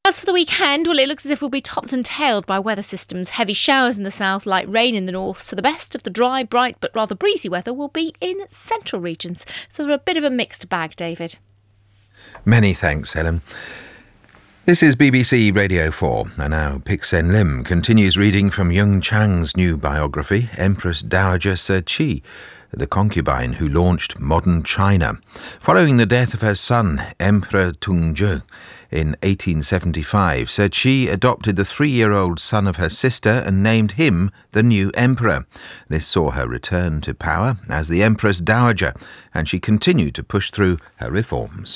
As for the weekend, well, it looks as if we'll be topped and tailed by weather systems. Heavy showers in the south, light rain in the north. So the best of the dry, bright but rather breezy weather will be in central regions. So a bit of a mixed bag, David. Many thanks, Helen. This is BBC Radio 4, and now Pik Sen Lim continues reading from Yung Chang's new biography, Empress Dowager Cixi, the concubine who launched modern China. Following the death of her son, Emperor Tungzhe, in 1875, Cixi adopted the 3-year-old son of her sister and named him the new emperor. This saw her return to power as the Empress Dowager, and she continued to push through her reforms.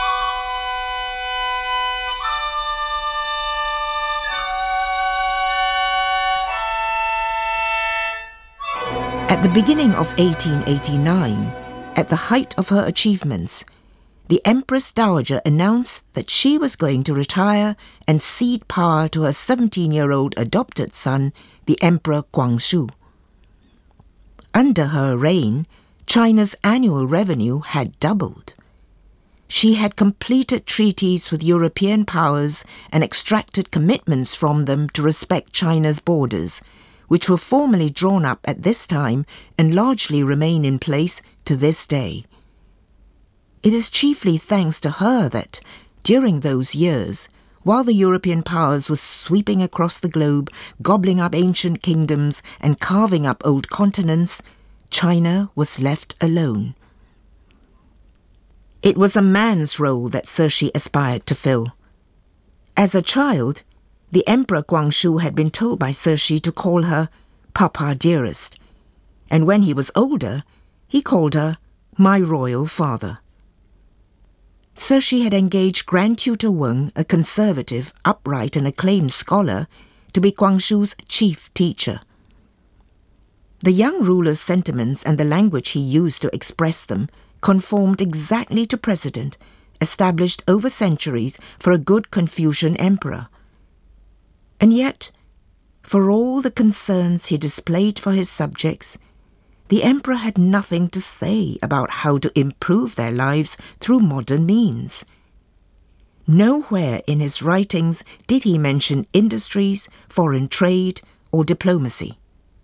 At the beginning of 1889, at the height of her achievements, the Empress Dowager announced that she was going to retire and cede power to her 17-year-old adopted son, the Emperor Guangxu. Under her reign, China's annual revenue had doubled. She had completed treaties with European powers and extracted commitments from them to respect China's borders, which were formally drawn up at this time and largely remain in place to this day. It is chiefly thanks to her that, during those years, while the European powers were sweeping across the globe, gobbling up ancient kingdoms and carving up old continents, China was left alone. It was a man's role that Cixi aspired to fill. As a child, the Emperor Guangxu had been told by Cixi to call her Papa Dearest, and when he was older, he called her My Royal Father. Cixi had engaged Grand Tutor Weng, a conservative, upright and acclaimed scholar, to be Guangxu's chief teacher. The young ruler's sentiments and the language he used to express them conformed exactly to precedent, established over centuries for a good Confucian emperor. And yet, for all the concerns he displayed for his subjects, the emperor had nothing to say about how to improve their lives through modern means. Nowhere in his writings did he mention industries, foreign trade, or diplomacy.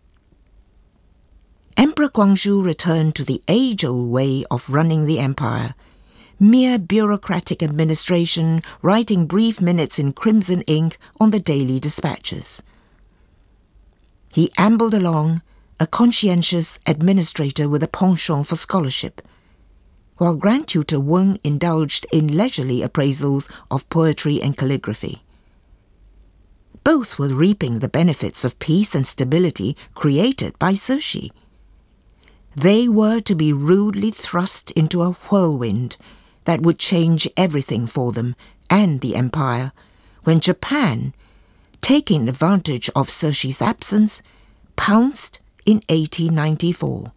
Emperor Guangxu returned to the age-old way of running the empire, mere bureaucratic administration, writing brief minutes in crimson ink on the daily dispatches. He ambled along, a conscientious administrator with a penchant for scholarship, while Grand Tutor Weng indulged in leisurely appraisals of poetry and calligraphy. Both were reaping the benefits of peace and stability created by Cixi. They were to be rudely thrust into a whirlwind that would change everything for them and the empire, when Japan, taking advantage of Cixi's absence, pounced in 1894.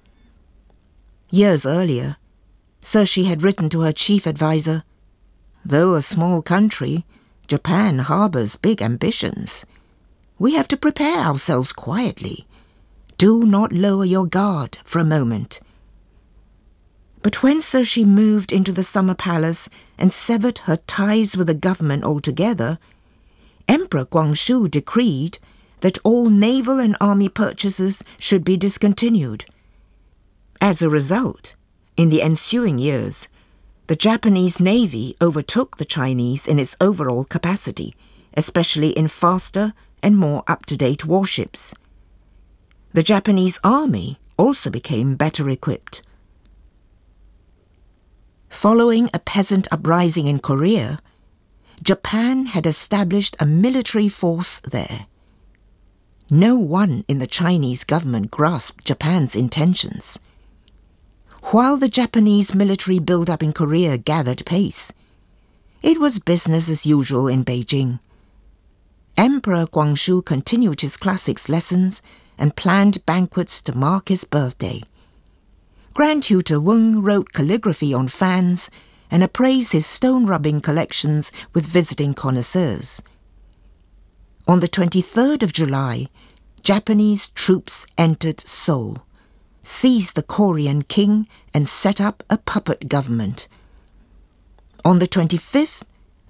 Years earlier, Cixi had written to her chief advisor, "Though a small country, Japan harbours big ambitions. We have to prepare ourselves quietly. Do not lower your guard for a moment." But when Cixi moved into the summer palace and severed her ties with the government altogether, Emperor Guangxu decreed that all naval and army purchases should be discontinued. As a result, in the ensuing years, the Japanese Navy overtook the Chinese in its overall capacity, especially in faster and more up-to-date warships. The Japanese army also became better equipped. Following a peasant uprising in Korea, Japan had established a military force there. No one in the Chinese government grasped Japan's intentions. While the Japanese military build-up in Korea gathered pace, it was business as usual in Beijing. Emperor Guangxu continued his classics lessons and planned banquets to mark his birthday. Grand Tutor Weng wrote calligraphy on fans and appraised his stone-rubbing collections with visiting connoisseurs. On the 23rd of July, Japanese troops entered Seoul, seized the Korean king and set up a puppet government. On the 25th,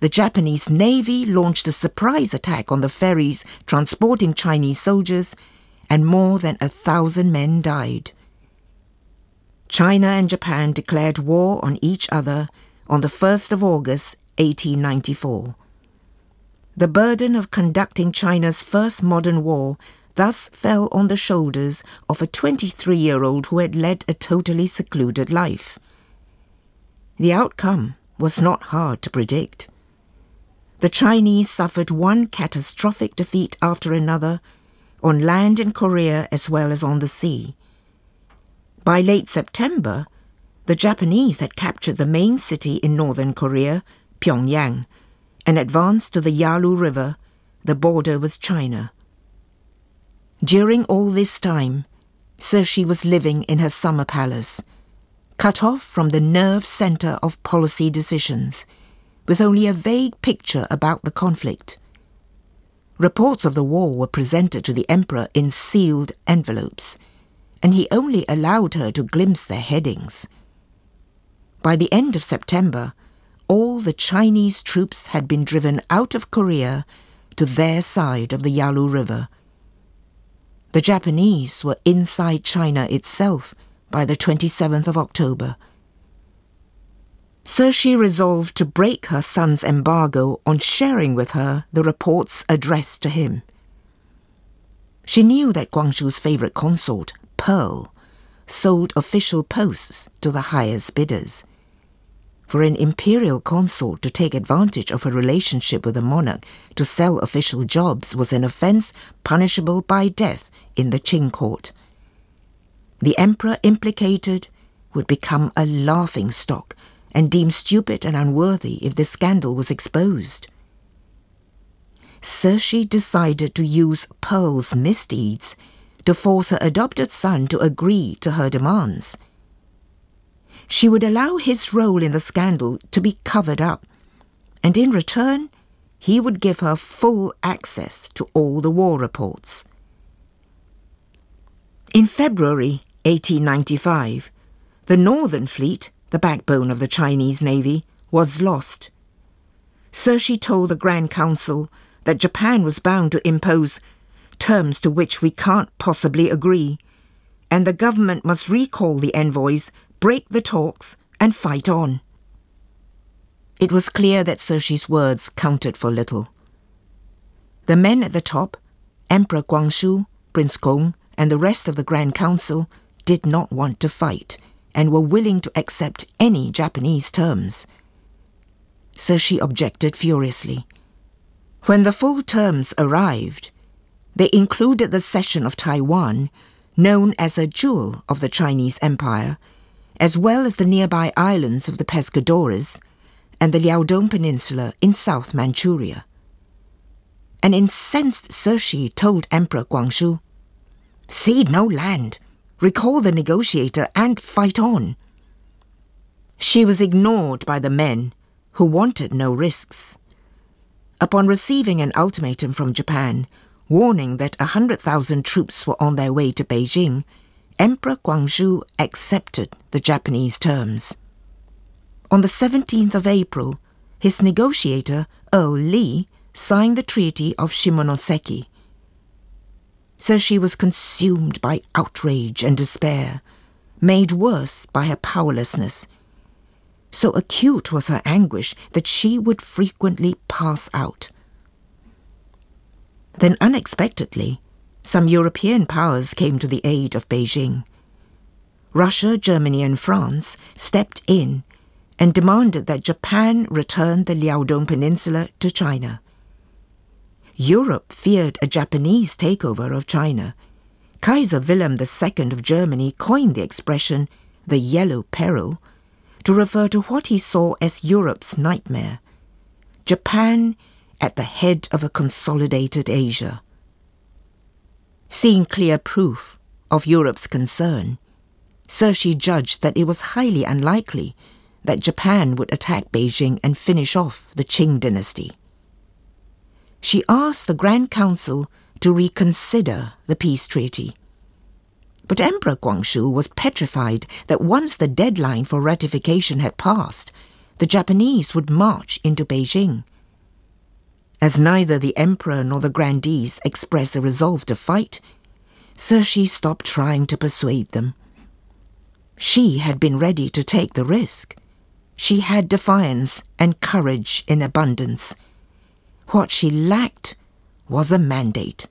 the Japanese Navy launched a surprise attack on the ferries transporting Chinese soldiers, and more than 1,000 men died. China and Japan declared war on each other on the 1st of August, 1894. The burden of conducting China's first modern war thus fell on the shoulders of a 23-year-old who had led a totally secluded life. The outcome was not hard to predict. The Chinese suffered one catastrophic defeat after another, on land in Korea as well as on the sea. By late September, the Japanese had captured the main city in northern Korea, Pyongyang, and advanced to the Yalu River, the border with China. During all this time, Cixi was living in her summer palace, cut off from the nerve centre of policy decisions, with only a vague picture about the conflict. Reports of the war were presented to the emperor in sealed envelopes, and he only allowed her to glimpse their headings. By the end of September, all the Chinese troops had been driven out of Korea to their side of the Yalu River. The Japanese were inside China itself by the 27th of October. Cixi resolved to break her son's embargo on sharing with her the reports addressed to him. She knew that Guangxu's favourite consort, Pearl, sold official posts to the highest bidders. For an imperial consort to take advantage of her relationship with a monarch to sell official jobs was an offence punishable by death in the Qing court. The emperor implicated would become a laughingstock and deemed stupid and unworthy if the scandal was exposed. Cixi decided to use Pearl's misdeeds to force her adopted son to agree to her demands. She would allow his role in the scandal to be covered up, and in return, he would give her full access to all the war reports. In February 1895, the Northern Fleet, the backbone of the Chinese Navy, was lost. Cixi told the Grand Council that Japan was bound to impose terms to which we can't possibly agree, and the government must recall the envoys, break the talks, and fight on. It was clear that Cixi's words counted for little. The men at the top, Emperor Guangxu, Prince Kong, and the rest of the Grand Council, did not want to fight and were willing to accept any Japanese terms. Cixi objected furiously. When the full terms arrived, they included the cession of Taiwan, known as a jewel of the Chinese Empire, as well as the nearby islands of the Pescadores and the Liaodong Peninsula in South Manchuria. An incensed Cixi told Emperor Guangxu, "Cede no land, recall the negotiator and fight on." She was ignored by the men, who wanted no risks. Upon receiving an ultimatum from Japan, warning that 100,000 troops were on their way to Beijing, Emperor Guangxu accepted the Japanese terms. On the 17th of April, his negotiator, Earl Lee, signed the Treaty of Shimonoseki. Cixi was consumed by outrage and despair, made worse by her powerlessness. So acute was her anguish that she would frequently pass out. Then unexpectedly, some European powers came to the aid of Beijing. Russia, Germany, and France stepped in and demanded that Japan return the Liaodong Peninsula to China. Europe feared a Japanese takeover of China. Kaiser Wilhelm II of Germany coined the expression the Yellow Peril to refer to what he saw as Europe's nightmare: Japan at the head of a consolidated Asia. Seeing clear proof of Europe's concern, Cixi judged that it was highly unlikely that Japan would attack Beijing and finish off the Qing dynasty. She asked the Grand Council to reconsider the peace treaty. But Emperor Guangxu was petrified that once the deadline for ratification had passed, the Japanese would march into Beijing, As neither the emperor nor the grandees expressed a resolve to fight, Cixi stopped trying to persuade them. She had been ready to take the risk. She had defiance and courage in abundance. What she lacked was a mandate.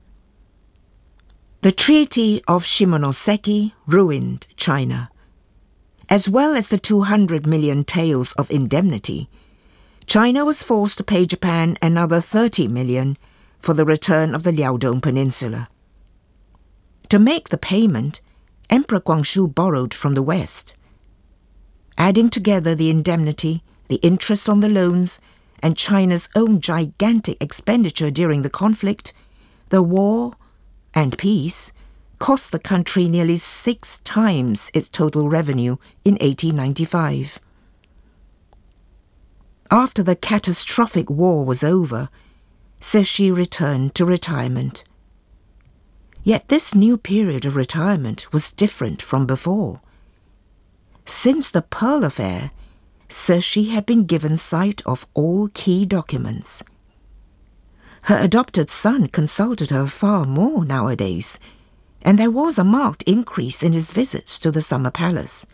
The Treaty of Shimonoseki ruined China. As well as the 200 million taels of indemnity, China was forced to pay Japan another 30 million for the return of the Liaodong Peninsula. To make the payment, Emperor Guangxu borrowed from the West. Adding together the indemnity, the interest on the loans, and China's own gigantic expenditure during the conflict, the war and peace cost the country nearly 6 times its total revenue in 1895. After the catastrophic war was over, Cixi returned to retirement. Yet this new period of retirement was different from before. Since the Pearl Affair, Cixi had been given sight of all key documents. Her adopted son consulted her far more nowadays, and there was a marked increase in his visits to the Summer Palace.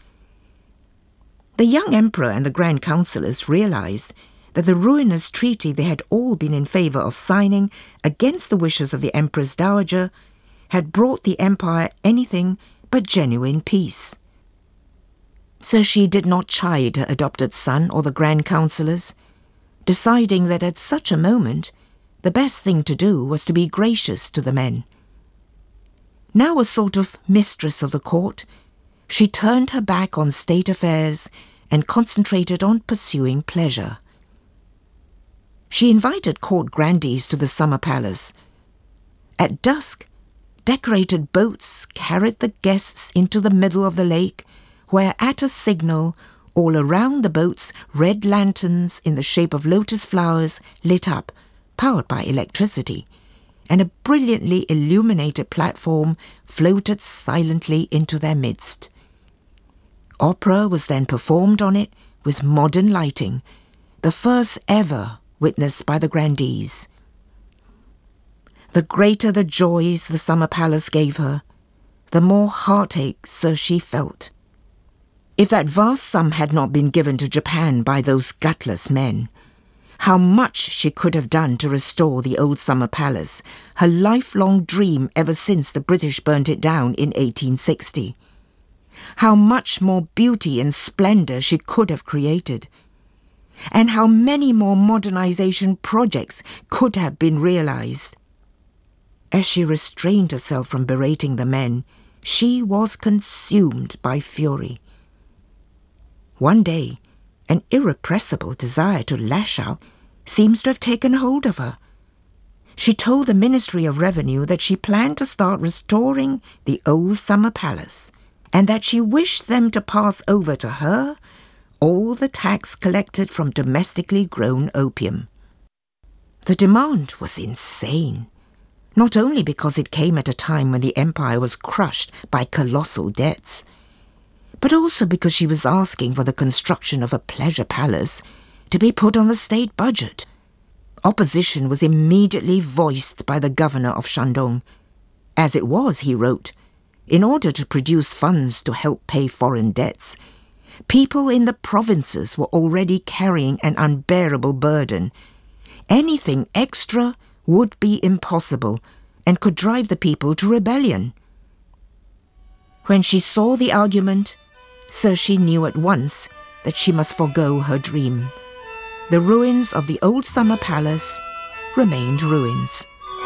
The young emperor and the grand councillors realized that the ruinous treaty they had all been in favor of signing against the wishes of the Empress Dowager had brought the empire anything but genuine peace. Cixi did not chide her adopted son or the grand councillors, deciding that at such a moment the best thing to do was to be gracious to the men. Now a sort of mistress of the court, she turned her back on state affairs and concentrated on pursuing pleasure. She invited court grandees to the Summer Palace. At dusk, decorated boats carried the guests into the middle of the lake, where at a signal, all around the boats, red lanterns in the shape of lotus flowers lit up, powered by electricity, and a brilliantly illuminated platform floated silently into their midst. Opera was then performed on it with modern lighting, the first ever witnessed by the grandees. The greater the joys the Summer Palace gave her, the more heartache Cixi felt. If that vast sum had not been given to Japan by those gutless men, how much she could have done to restore the old Summer Palace, her lifelong dream ever since the British burnt it down in 1860. How much more beauty and splendour she could have created, and how many more modernization projects could have been realized. As she restrained herself from berating the men, she was consumed by fury. One day, an irrepressible desire to lash out seems to have taken hold of her. She told the Ministry of Revenue that she planned to start restoring the old Summer Palace, and that she wished them to pass over to her all the tax collected from domestically grown opium. The demand was insane, not only because it came at a time when the empire was crushed by colossal debts, but also because she was asking for the construction of a pleasure palace to be put on the state budget. Opposition was immediately voiced by the governor of Shandong. As it was, he wrote, in order to produce funds to help pay foreign debts, people in the provinces were already carrying an unbearable burden. Anything extra would be impossible and could drive the people to rebellion. When she saw the argument, Cixi knew at once that she must forego her dream. The ruins of the old Summer Palace remained ruins.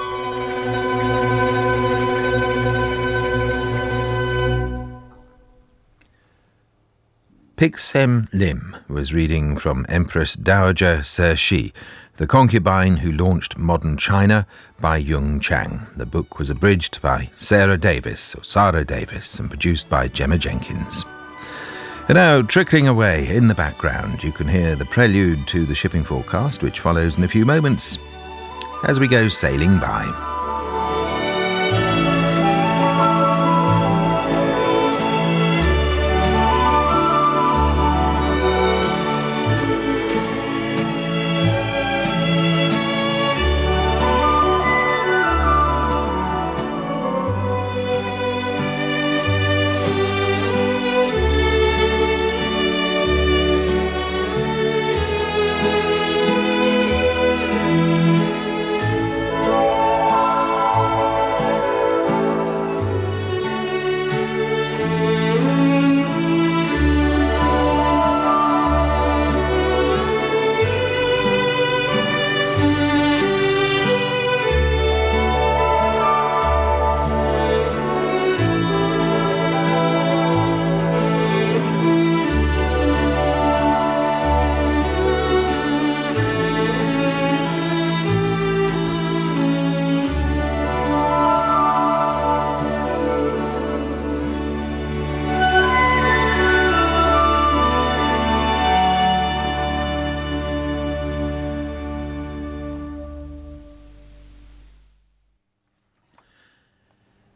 Pik-Sen Lim was reading from Empress Dowager Cixi, The Concubine Who Launched Modern China by Yung Chang. The book was abridged by Sarah Davis, and produced by Gemma Jenkins. And now, trickling away in the background, you can hear the prelude to the shipping forecast, which follows in a few moments as we go sailing by.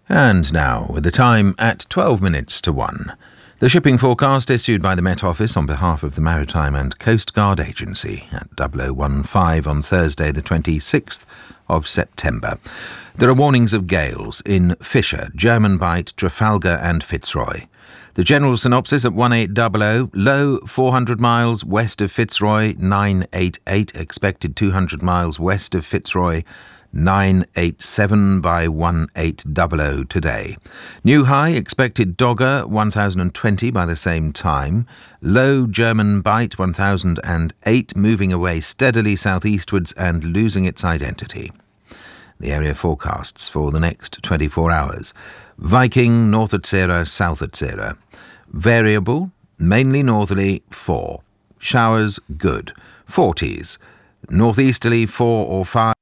And now, with the time at 12 minutes to 1. The shipping forecast issued by the Met Office on behalf of the Maritime and Coast Guard Agency at 0015 on Thursday the 26th of September. There are warnings of gales in Fisher, German Bight, Trafalgar and Fitzroy. The general synopsis at 1800, low 400 miles west of Fitzroy, 988, expected 200 miles west of Fitzroy, 987 by 1800 today. New high expected Dogger 1020 by the same time. Low German Bight 1008 moving away steadily southeastwards and losing its identity. The area forecasts for the next 24 hours. Viking north at 0, south at 0. Variable, mainly northerly 4. Showers good. 40s. Northeasterly 4 or 5.